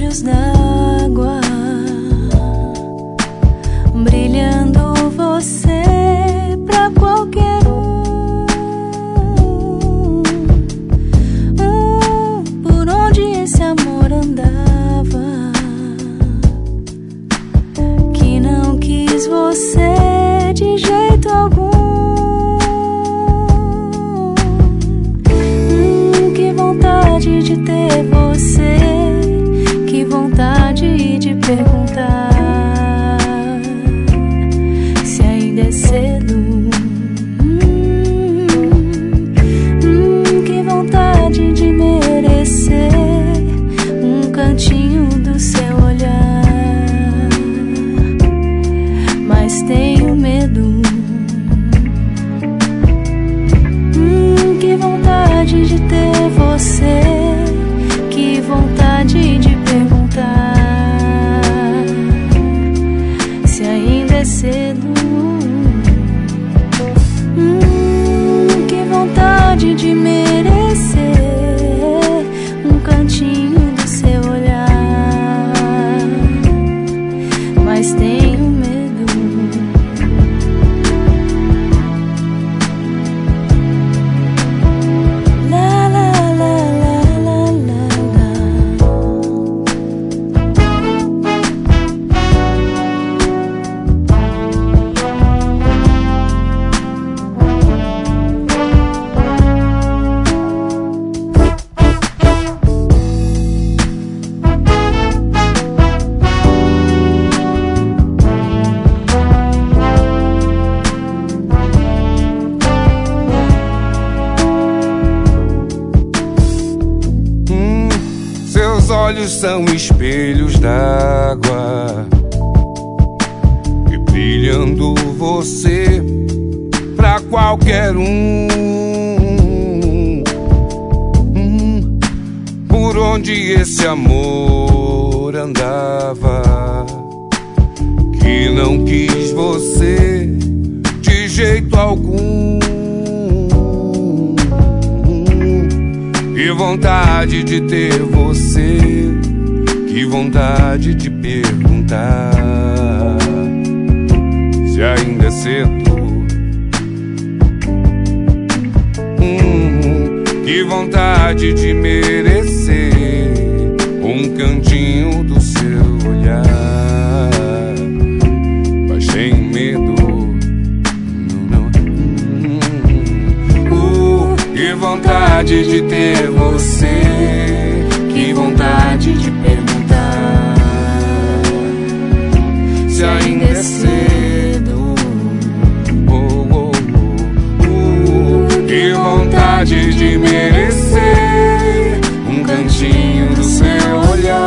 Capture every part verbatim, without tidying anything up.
olhos d'água, brilhando você pra qualquer um. um por onde esse amor andava, que não quis você de jeito algum. hum, que vontade de ter você, que vontade de perguntar se ainda é cedo. hum, hum, que vontade de merecer um cantinho do seu olhar, mas tenho medo. hum, que vontade de ter você, que vontade de perguntar se ainda é cedo. hum, que vontade de merecer um cantinho do seu olhar, mas tenho medo. La la la la la la la. Hum, seus olhos são espelhos d'água, e brilhando você pra qualquer um. Hum, por onde esse amor andava, que não quis você de jeito algum. Que vontade de ter você, que vontade de perguntar se ainda é cedo. hum, Que vontade de merecer um cantinho do seu olhar, mas tenho medo. Que vontade de ter você, que vontade de perguntar se ainda é cedo. oh, oh, oh, oh. Que vontade de merecer um cantinho do seu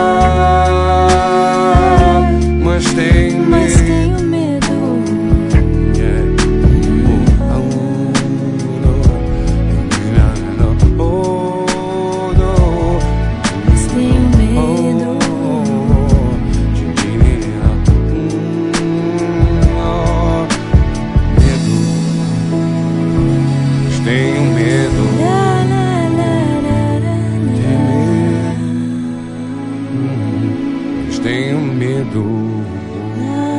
olhar, mas tenho Mas medo. tenho medo. Mas tenho medo. Tenho medo. La, la, la, la, la, la. Tenho medo. La,